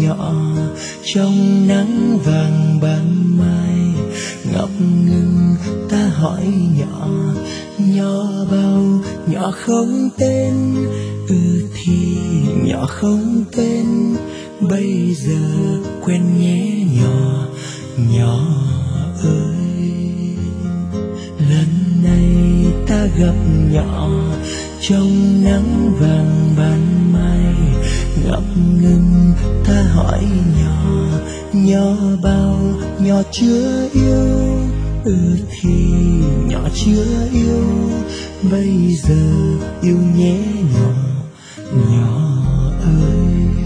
nhỏ trong nắng vàng ban mai. Ngập ngừng ta hỏi nhỏ, nhỏ bao, nhỏ không tên. Thì nhỏ không tên, bây giờ quen nhé nhỏ, nhỏ ơi. Lần này ta gặp nhỏ trong nắng vàng ban mai. Ngập ngừng ta hỏi nhỏ, nhỏ bao, nhỏ chưa yêu. Thì nhỏ chưa yêu, bây giờ yêu nhé nhỏ, nhỏ ơi.